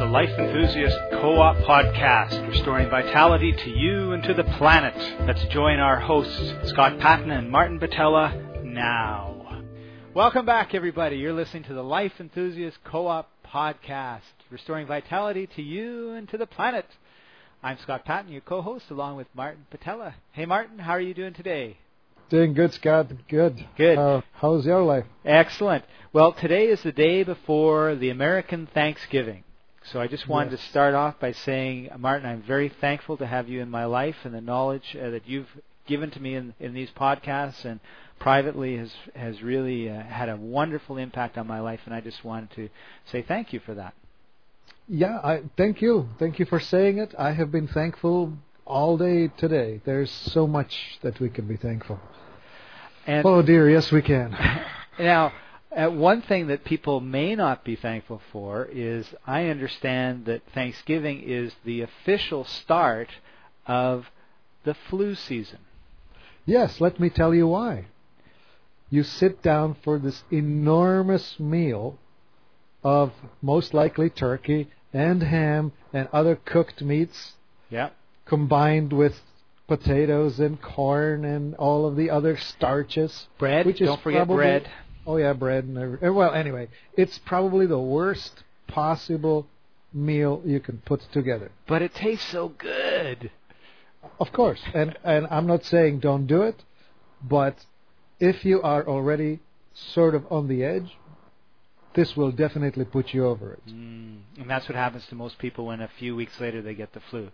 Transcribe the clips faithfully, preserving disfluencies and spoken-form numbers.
Life Enthusiast Co-op Podcast, restoring vitality to you and to the planet. Let's join our hosts, Scott Patton and Martin Batella, now. Welcome back, everybody. You're listening to the Life Enthusiast Co-op Podcast, restoring vitality to you and to the planet. I'm Scott Patton, your co-host, along with Martin Batella. Hey, Martin, how are you doing today? Doing good, Scott. Good. Good. Uh, how's your life? Excellent. Well, today is the day before the American Thanksgiving. So I just wanted yes. to start off by saying, Martin, I'm very thankful to have you in my life, and the knowledge uh, that you've given to me in, in these podcasts and privately has has really uh, had a wonderful impact on my life, and I just wanted to say thank you for that. Yeah, I thank you. Thank you for saying it. I have been thankful all day today. There's so much that we can be thankful. And oh dear, yes we can. Now, uh, one thing that people may not be thankful for is I understand that Thanksgiving is the official start of the flu season. Yes, let me tell you why. You sit down for this enormous meal of most likely turkey and ham and other cooked meats. Yeah. Combined with potatoes and corn and all of the other starches. Bread, which is don't forget probably, bread. Oh yeah, bread. And every, well, anyway, it's probably the worst possible meal you can put together. But it tastes so good. Of course, and and I'm not saying don't do it, but if you are already sort of on the edge, this will definitely put you over it. Mm, and that's what happens to most people when a few weeks later they get the flu.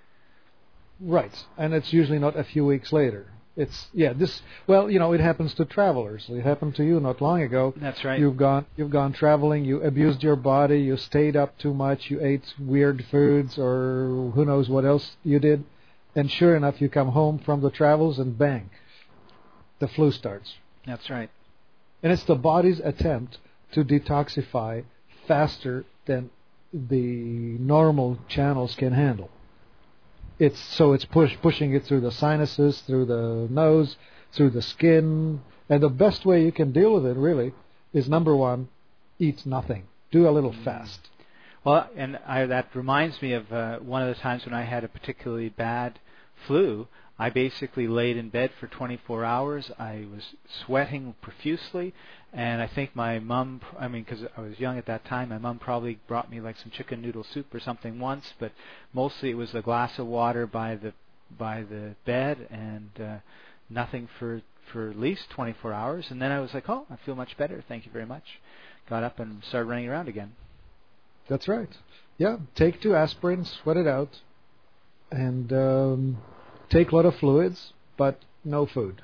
Right, and it's usually not a few weeks later. It's yeah, this well, you know, it happens to travelers. It happened to you not long ago. That's right. You've gone you've gone traveling, you abused your body, you stayed up too much, you ate weird foods or who knows what else you did. And sure enough, you come home from the travels and bang, the flu starts. That's right. And it's the body's attempt to detoxify faster than the normal channels can handle. It's so it's push pushing it through the sinuses, through the nose, through the skin, and the best way you can deal with it really is number one, eat nothing, do a little mm. fast. Well, and I, that reminds me of uh, one of the times when I had a particularly bad flu. I basically laid in bed for twenty-four hours. I was sweating profusely, and I think my mom, I mean, because I was young at that time, my mom probably brought me like some chicken noodle soup or something once, but mostly it was a glass of water by the by the bed and uh, nothing for, for at least twenty-four hours. And then I was like, oh, I feel much better. Thank you very much. Got up and started running around again. That's right. Yeah, take two aspirin, sweat it out, and um, take a lot of fluids, but no food.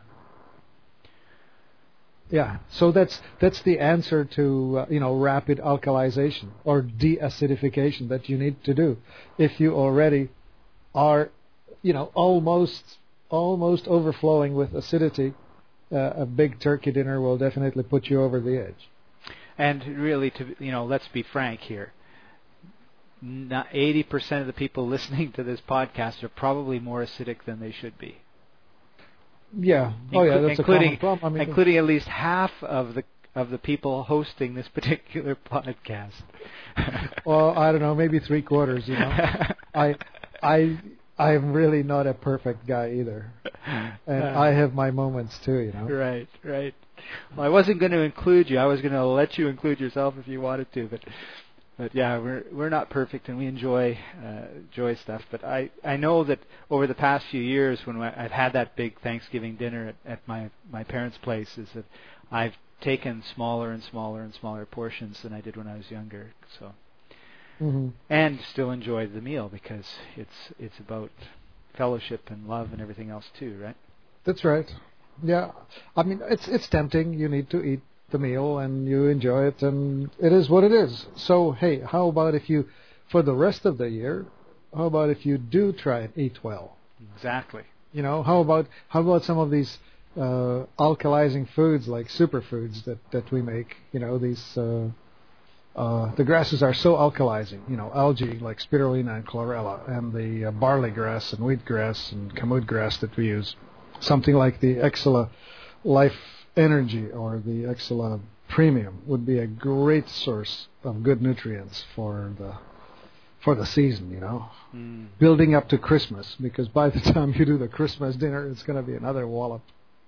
Yeah, so that's that's the answer to uh, you know rapid alkalization or de-acidification that you need to do. If you already are, you know, almost almost overflowing with acidity, uh, a big turkey dinner will definitely put you over the edge. And really, to you know, let's be frank here. eighty percent of the people listening to this podcast are probably more acidic than they should be. Yeah. Oh, Inclu- yeah. That's including, a common problem. I mean, including at least half of the of the people hosting this particular podcast. Well, I don't know, maybe three quarters. You know, I, I, I am really not a perfect guy either, and uh, I have my moments too. You know. Right. Right. Well, I wasn't going to include you. I was going to let you include yourself if you wanted to, but. But yeah, we're we're not perfect, and we enjoy uh, enjoy stuff. But I, I know that over the past few years, when I've had that big Thanksgiving dinner at, at my my parents' place, is that I've taken smaller and smaller and smaller portions than I did when I was younger. So, mm-hmm. and still enjoyed the meal because it's it's about fellowship and love and everything else too, right? That's right. Yeah, I mean it's it's tempting. You need to eat the meal and you enjoy it, and it is what it is. So hey, how about if you, for the rest of the year, how about if you do try and eat well? Exactly. You know, how about how about some of these uh, alkalizing foods like superfoods that, that we make? You know, these uh, uh, the grasses are so alkalizing. You know, algae like spirulina and chlorella, and the uh, barley grass and wheatgrass and kamut grass that we use. Something like the Exela Life Energy or the Exela Premium would be a great source of good nutrients for the for the season, you know, mm. building up to Christmas, because by the time you do the Christmas dinner, it's going to be another wallop.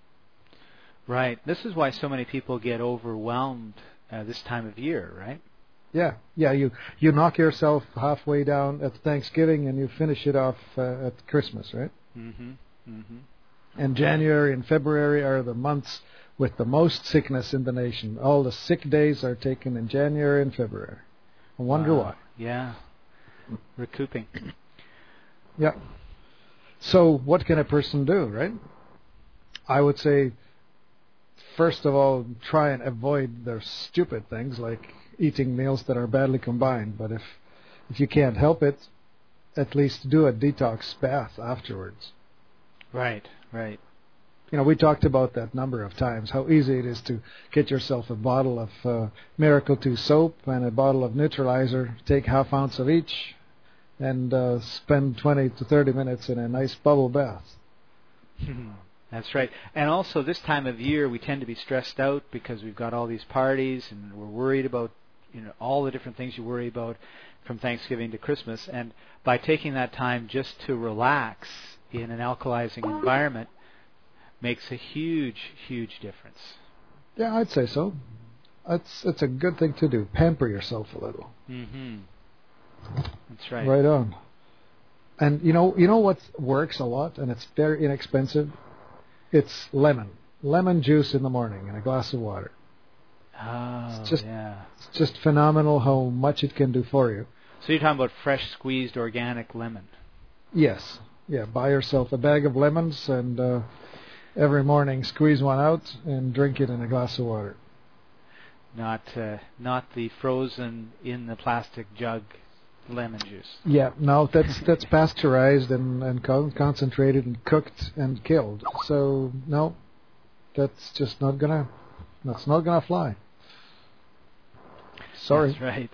Right. This is why so many people get overwhelmed uh, this time of year, right? Yeah, yeah. You you knock yourself halfway down at Thanksgiving and you finish it off uh, at Christmas, right? Mm-hmm. Mm-hmm. And January and February are the months with the most sickness in the nation. All the sick days are taken in January and February. I wonder wow. why. Yeah. Recouping. Yeah. So what can a person do, right? I would say, first of all, try and avoid the stupid things like eating meals that are badly combined. But if if you can't help it, at least do a detox bath afterwards. Right, right. You know, we talked about that number of times, how easy it is to get yourself a bottle of uh, Miracle two soap and a bottle of neutralizer, take half ounce of each, and uh, spend twenty to thirty minutes in a nice bubble bath. That's right. And also this time of year we tend to be stressed out because we've got all these parties and we're worried about, you know, all the different things you worry about from Thanksgiving to Christmas. And by taking that time just to relax in an alkalizing environment makes a huge, huge difference. Yeah, I'd say so. It's it's a good thing to do. Pamper yourself a little. Mm-hmm. That's right. Right on. And you know, you know what works a lot, and it's very inexpensive. It's lemon, lemon juice in the morning in a glass of water. Oh, it's just, yeah. It's just phenomenal how much it can do for you. So you're talking about fresh squeezed organic lemon? Yes. Yeah. Buy yourself a bag of lemons and uh, every morning squeeze one out and drink it in a glass of water. Not, uh, not the frozen in the plastic jug lemon juice. Yeah, no, that's that's pasteurized and, and con- concentrated and cooked and killed. So no, that's just not gonna that's not gonna fly. Sorry. That's right.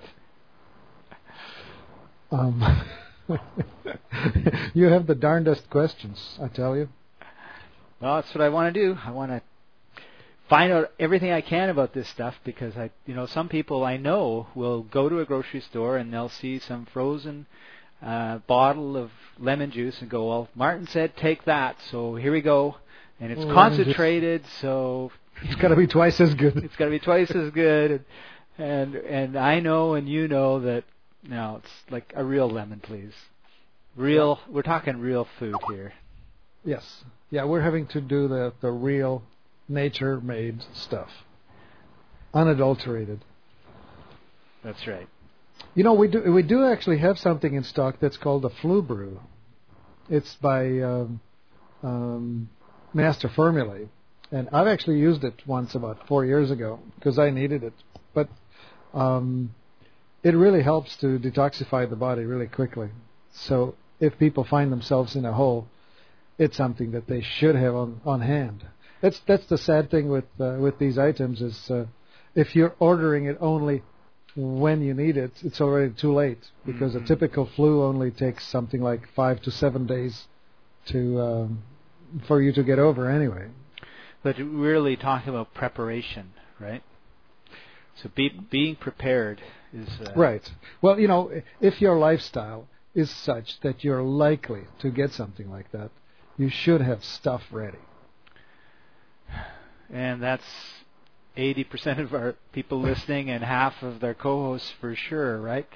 Um, you have the darndest questions, I tell you. Well, that's what I want to do. I want to find out everything I can about this stuff because I, you know, some people I know will go to a grocery store and they'll see some frozen uh, bottle of lemon juice and go, well, Martin said take that, so here we go, and it's well, concentrated, so it's got to be twice as good. It's got to be twice as good, and, and and I know and you know that no, it's like a real lemon, please. Real, yeah. We're talking real food here. Yes, yeah, we're having to do the the real. Nature-made stuff, unadulterated. That's right. You know, we do we do actually have something in stock that's called the Flu Brew. It's by um, um, Master Formulae, and I've actually used it once about four years ago because I needed it. But um, it really helps to detoxify the body really quickly. So if people find themselves in a hole, it's something that they should have on, on hand. That's that's the sad thing with uh, with these items is uh, if you're ordering it only when you need it, it's already too late because mm-hmm. a typical flu only takes something like five to seven days to um, for you to get over anyway. But we're really talking about preparation, right? So be, being prepared is uh, right. Well, you know, if your lifestyle is such that you're likely to get something like that, you should have stuff ready. And that's eighty percent of our people listening and half of their co-hosts for sure, right?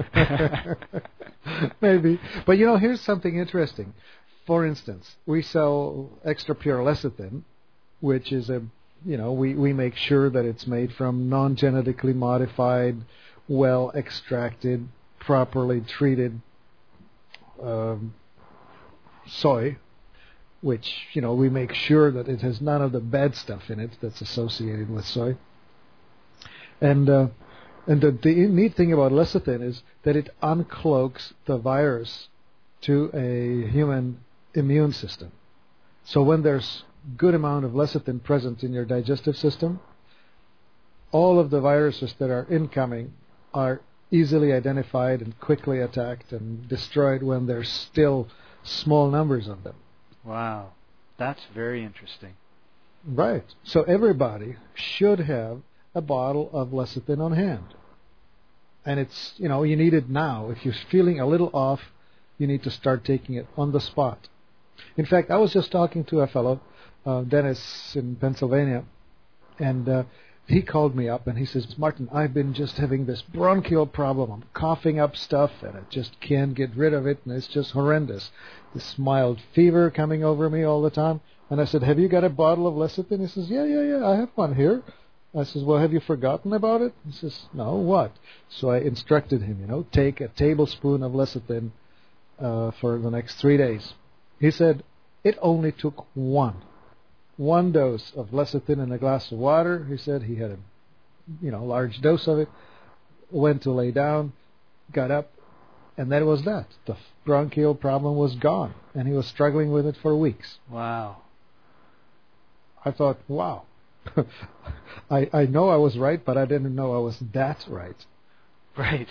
Maybe. But, you know, here's something interesting. For instance, we sell extra pure lecithin, which is a, you know, we, we make sure that it's made from non-genetically modified, well extracted, properly treated um, soy. Which, you know, we make sure that it has none of the bad stuff in it that's associated with soy. And uh, and the, the neat thing about lecithin is that it uncloaks the virus to a human immune system. So when there's good amount of lecithin present in your digestive system, all of the viruses that are incoming are easily identified and quickly attacked and destroyed when there's still small numbers of them. Wow, that's very interesting. Right. So everybody should have a bottle of lecithin on hand. And it's, you know, you need it now. If you're feeling a little off, you need to start taking it on the spot. In fact, I was just talking to a fellow, uh, Dennis in Pennsylvania, and uh, he called me up and he says, Martin, I've been just having this bronchial problem. I'm coughing up stuff and I just can't get rid of it, and it's just horrendous. This mild fever coming over me all the time. And I said, have you got a bottle of lecithin? He says, yeah, yeah, yeah, I have one here. I says, well, have you forgotten about it? He says, no, what? So I instructed him, you know, take a tablespoon of lecithin uh, for the next three days. He said, it only took one. One dose of lecithin in a glass of water. He said he had a, you know, large dose of it, went to lay down, got up, and that was that. The bronchial problem was gone, and he was struggling with it for weeks. Wow. I thought, wow. I I know I was right, but I didn't know I was that right. Right.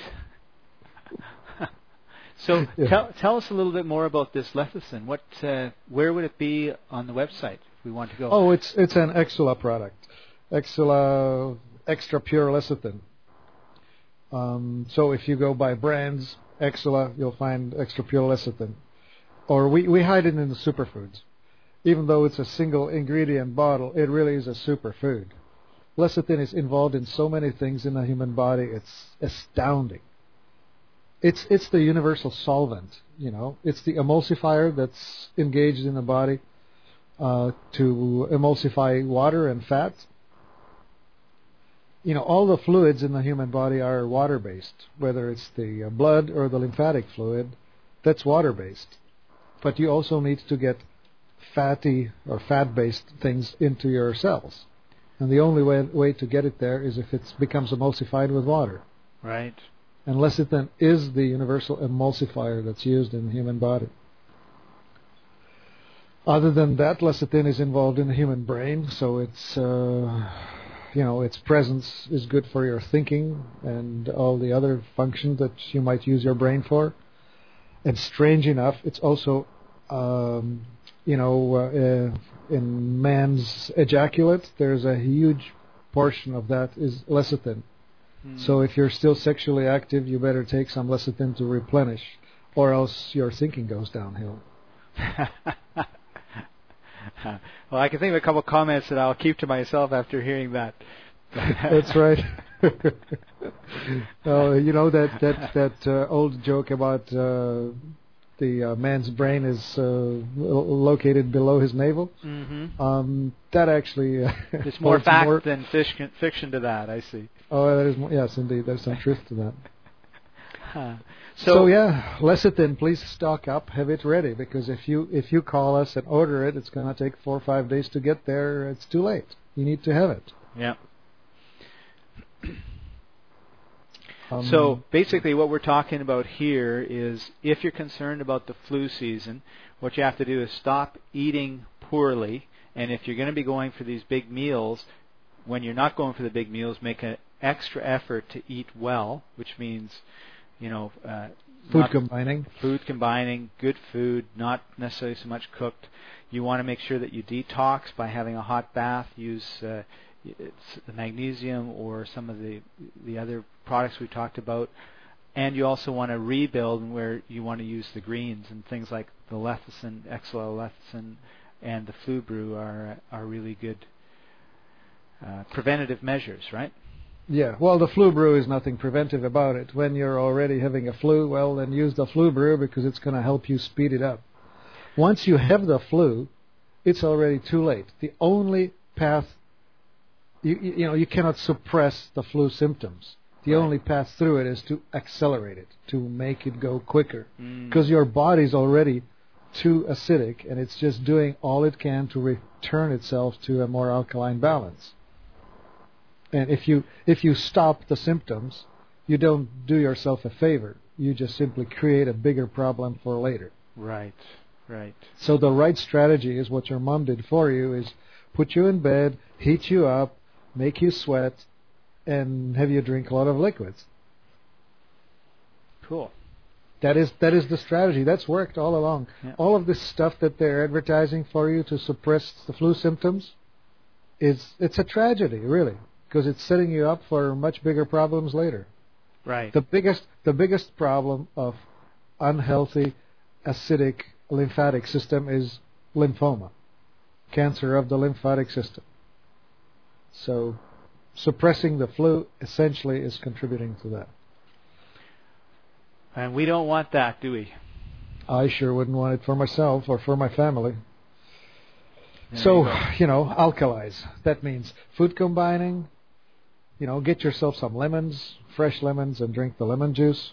So yeah. tell tell us a little bit more about this lecithin. What uh, where would it be on the website if we want to go? Oh, it's it's an Exula product, Exula Extra Pure Lecithin. Um, so if you go by brands, Exula, you'll find Extra Pure Lecithin, or we we hide it in the superfoods. Even though it's a single ingredient bottle, it really is a superfood. Lecithin is involved in so many things in the human body, it's astounding. It's it's the universal solvent, you know. It's the emulsifier that's engaged in the body uh, to emulsify water and fat. You know, all the fluids in the human body are water-based, whether it's the uh, blood or the lymphatic fluid, that's water-based. But you also need to get fatty or fat-based things into your cells. And the only way, way to get it there is if it becomes emulsified with water. Right. And lecithin is the universal emulsifier that's used in the human body. Other than that, lecithin is involved in the human brain, so it's, uh, you know, its presence is good for your thinking and all the other functions that you might use your brain for. And strange enough, it's also um, you know, uh, uh, in man's ejaculate, there's a huge portion of that is lecithin. Mm. So if you're still sexually active, you better take some lecithin to replenish, or else your thinking goes downhill. Well, I can think of a couple of comments that I'll keep to myself after hearing that. That's right. uh, you know that that that uh, old joke about uh, the uh, man's brain is uh, located below his navel. Mm-hmm. Um, that actually uh, there's more fact more than fiction, fiction to that. I see. Oh, that is more, yes, indeed. There's some truth to that. Huh. So, so yeah, lecithin, please stock up, have it ready, because if you if you call us and order it, it's going to take four or five days to get there. It's too late. You need to have it. Yeah. Um, so basically what we're talking about here is if you're concerned about the flu season, what you have to do is stop eating poorly, and if you're going to be going for these big meals, when you're not going for the big meals, make an extra effort to eat well, which means, you know, uh, food combining. Food combining, good food, not necessarily so much cooked. You want to make sure that you detox by having a hot bath, use uh, it's the magnesium or some of the the other products we talked about, and you also want to rebuild where you want to use the greens and things like the lecithin, Exula lecithin, and the Flu Brew are are really good uh, preventative measures, right? Yeah, well, the Flu Brew is nothing preventive about it. When you're already having a flu, well, then use the Flu Brew because it's going to help you speed it up. Once you have the flu, it's already too late. The only path You, you know, you cannot suppress the flu symptoms. The right. only path through it is to accelerate it, to make it go quicker. Mm. Because your body's already too acidic, and it's just doing all it can to return itself to a more alkaline balance. And if you if you stop the symptoms, you don't do yourself a favor. You just simply create a bigger problem for later. Right, right. So the right strategy is what your mom did for you, is put you in bed, heat you up, make you sweat, and have you drink a lot of liquids. Cool. That is that is the strategy. That's worked all along. Yeah. All of this stuff that they're advertising for you to suppress the flu symptoms, is it's a tragedy, really, because it's setting you up for much bigger problems later. Right. The biggest the biggest problem of unhealthy acidic lymphatic system is lymphoma, cancer of the lymphatic system. So suppressing the flu essentially is contributing to that. And we don't want that, do we? I sure wouldn't want it for myself or for my family. There So, you go. you know, alkalize. That means food combining. You know, get yourself some lemons, fresh lemons, and drink the lemon juice.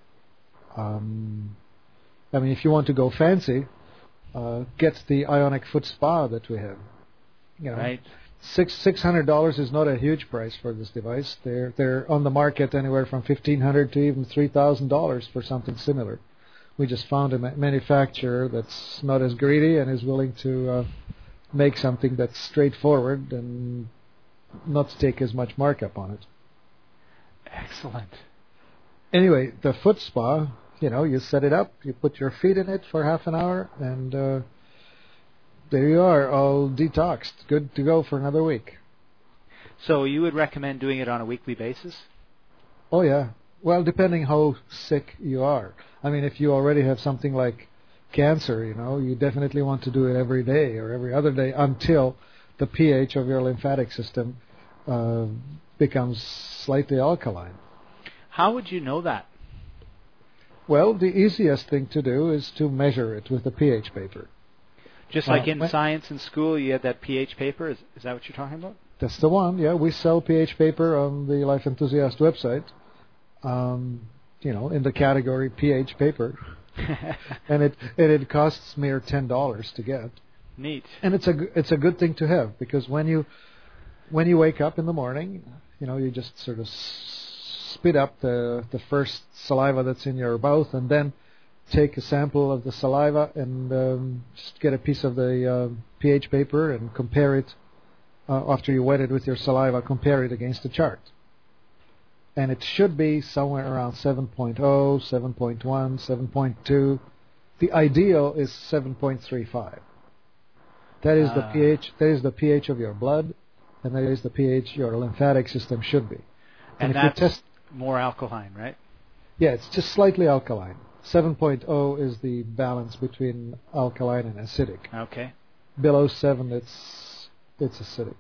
Um, I mean, if you want to go fancy, uh, get the Ionic Foot Spa that we have. You know, Right. six six hundred dollars is not a huge price for this device. They're they're on the market anywhere from fifteen hundred to even three thousand dollars for something similar. We just found a ma- manufacturer that's not as greedy and is willing to uh, make something that's straightforward and not take as much markup on it. Excellent. Anyway, the foot spa, you know, you set it up, you put your feet in it for half an hour, and uh, there you are, all detoxed, good to go for another week. So you would recommend doing it on a weekly basis? Oh, yeah. Well, depending how sick you are. I mean, if you already have something like cancer, you know, you definitely want to do it every day or every other day until the pH of your lymphatic system uh, becomes slightly alkaline. How would you know that? Well, the easiest thing to do is to measure it with a pH paper. Just like Uh, in when- science in school, you had that pH paper. Is, is that what you're talking about? That's the one, yeah. We sell pH paper on the Life Enthusiast website, um, you know, in the category pH paper. and it and it costs mere ten dollars to get. Neat. And it's a g- it's a good thing to have, because when you when you wake up in the morning, you know, you just sort of s- spit up the the first saliva that's in your mouth, and then take a sample of the saliva and um, just get a piece of the uh, pH paper and compare it uh, after you wet it with your saliva. Compare it against the chart, and it should be somewhere around seven point oh, seven point one, seven point two. The ideal is seven point three five. That is the Ah. pH. That is the pH of your blood, and that is the pH your lymphatic system should be. And if you that's test, more alkaline, right? yeah, it's just slightly alkaline. seven point oh is the balance between alkaline and acidic. Okay. Below seven, it's it's acidic.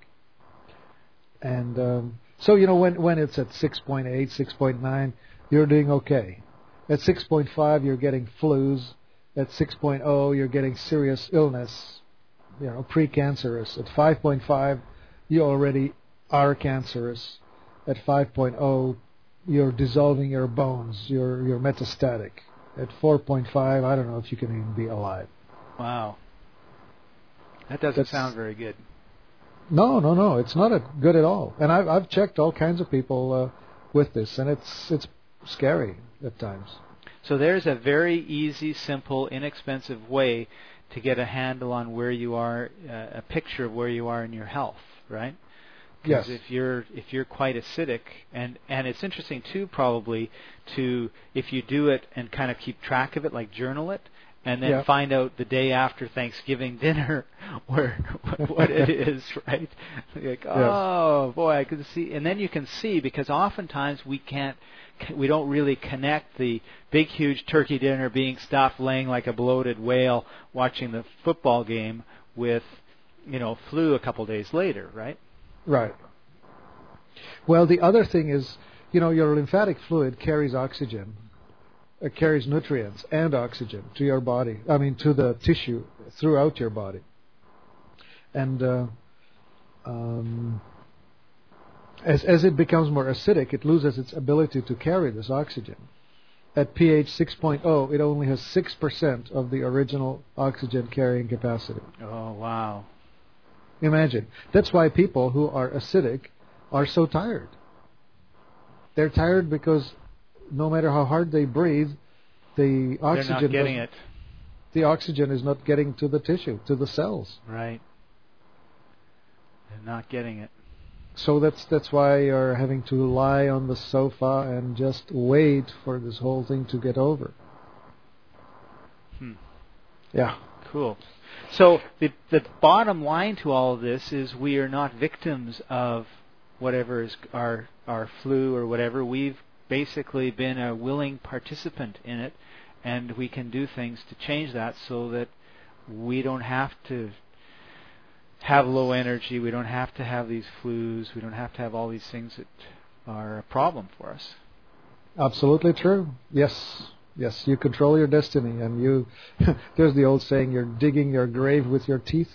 And um, so, you know, when when it's at six point eight, six point nine, you're doing okay. At six point five, you're getting flus. At six point oh, you're getting serious illness, you know, precancerous. At five point five, you already are cancerous. At five point oh, you're dissolving your bones. You're you're metastatic. At four point five, I don't know if you can even be alive. Wow. That doesn't That's- sound very good. No, no, no. It's not a good at all. And I've I've checked all kinds of people uh, with this, and it's it's scary at times. So there's a very easy, simple, inexpensive way to get a handle on where you are, uh, a picture of where you are in your health, right? Because Yes. if you're if you're quite acidic, and and it's interesting too, probably to if you do it and kind of keep track of it, like journal it, and then Yeah. find out the day after Thanksgiving dinner where what it is, right? Like, oh boy, I could see, and then you can see, because oftentimes we can't, we don't really connect the big, huge turkey dinner being stuffed, laying like a bloated whale, watching the football game with, you know, flu a couple days later, right? Right. Well, the other thing is, you know, your lymphatic fluid carries oxygen, it carries nutrients and oxygen to your body. I mean, to the tissue throughout your body. And uh, um, as as it becomes more acidic, it loses its ability to carry this oxygen. At pH six point oh, it only has six percent of the original oxygen carrying capacity. Oh, wow. Imagine. That's why people who are acidic are so tired. They're tired because no matter how hard they breathe, the They're oxygen not getting doesn't- it. the oxygen is not getting to the tissue, to the cells. Right. They're not getting it. So that's that's why you're having to lie on the sofa and just wait for this whole thing to get over. Hmm. Yeah. Cool. So the the bottom line to all of this is we are not victims of whatever is our our flu or whatever. We've basically been a willing participant in it, and we can do things to change that so that we don't have to have low energy, we don't have to have these flus, we don't have to have all these things that are a problem for us. Absolutely true. Yes. Yes, you control your destiny, and you, there's the old saying, you're digging your grave with your teeth.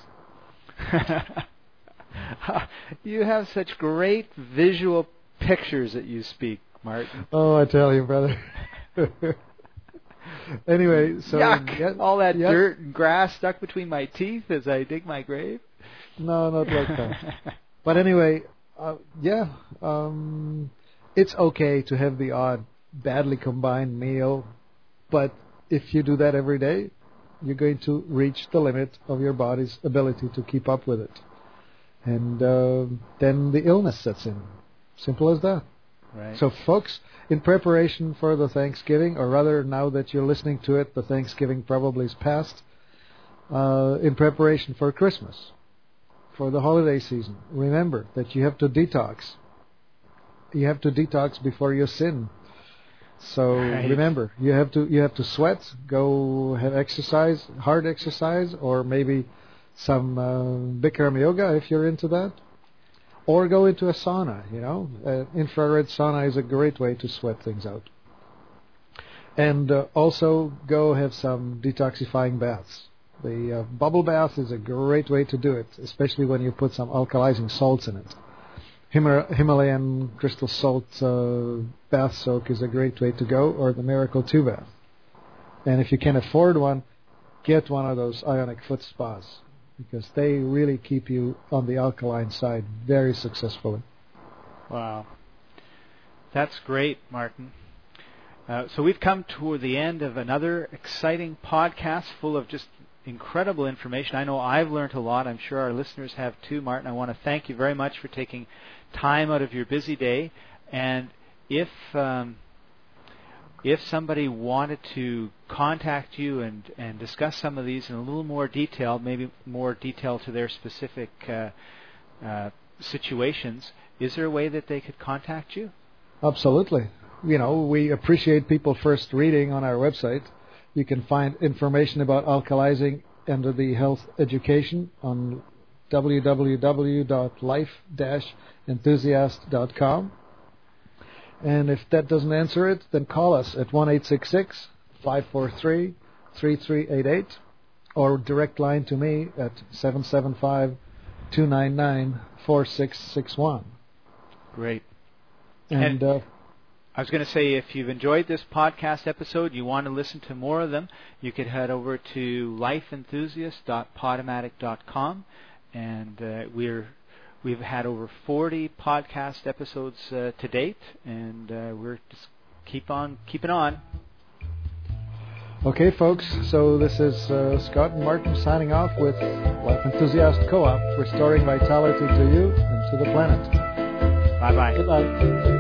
You have such great visual pictures that you speak, Martin. Oh, I tell you, brother. Anyway, so... Yuck! Yeah, all that yeah. dirt and grass stuck between my teeth as I dig my grave? No, not like that. But anyway, uh, yeah, um, it's okay to have the odd badly combined meal, but if you do that every day, you're going to reach the limit of your body's ability to keep up with it. And uh, then the illness sets in. Simple as that. Right. So, folks, in preparation for the Thanksgiving, or rather, now that you're listening to it, the Thanksgiving probably is past, uh, in preparation for Christmas, for the holiday season, remember that you have to detox. You have to detox before you sin. So right. remember, you have to you have to sweat, go have exercise, hard exercise, or maybe some uh, Bikram yoga if you're into that, or go into a sauna. You know, uh, infrared sauna is a great way to sweat things out. And uh, also go have some detoxifying baths. The uh, bubble bath is a great way to do it, especially when you put some alkalizing salts in it. Hima- Himalayan crystal salt uh, bath soak is a great way to go, or the Miracle two bath. And if you can afford one, get one of those ionic foot spas, because they really keep you on the alkaline side very successfully. Wow. That's great, Martin. Uh, so we've come toward the end of another exciting podcast full of just incredible information. I know I've learned a lot. I'm sure our listeners have too, Martin. I want to thank you very much for taking time out of your busy day. And if um, if somebody wanted to contact you and, and discuss some of these in a little more detail, maybe more detail to their specific uh, uh, situations, is there a way that they could contact you? Absolutely. You know, we appreciate people first reading on our website. You can find information about alkalizing under the health education on w w w dot life dash enthusiast dot com. And if that doesn't answer it, then call us at one eight six six, five four three, three three eight eight, or direct line to me at seven seven five, two nine nine, four six six one. Great. And... and uh, I was going to say, if you've enjoyed this podcast episode, you want to listen to more of them, you could head over to life enthusiast dot podomatic dot com, and uh, we're we've had over forty podcast episodes uh, to date, and uh, we're just keep on keeping on. Okay, folks. So this is uh, Scott and Martin signing off with Life Enthusiast Co-op, restoring vitality to you and to the planet. Bye bye. Goodbye.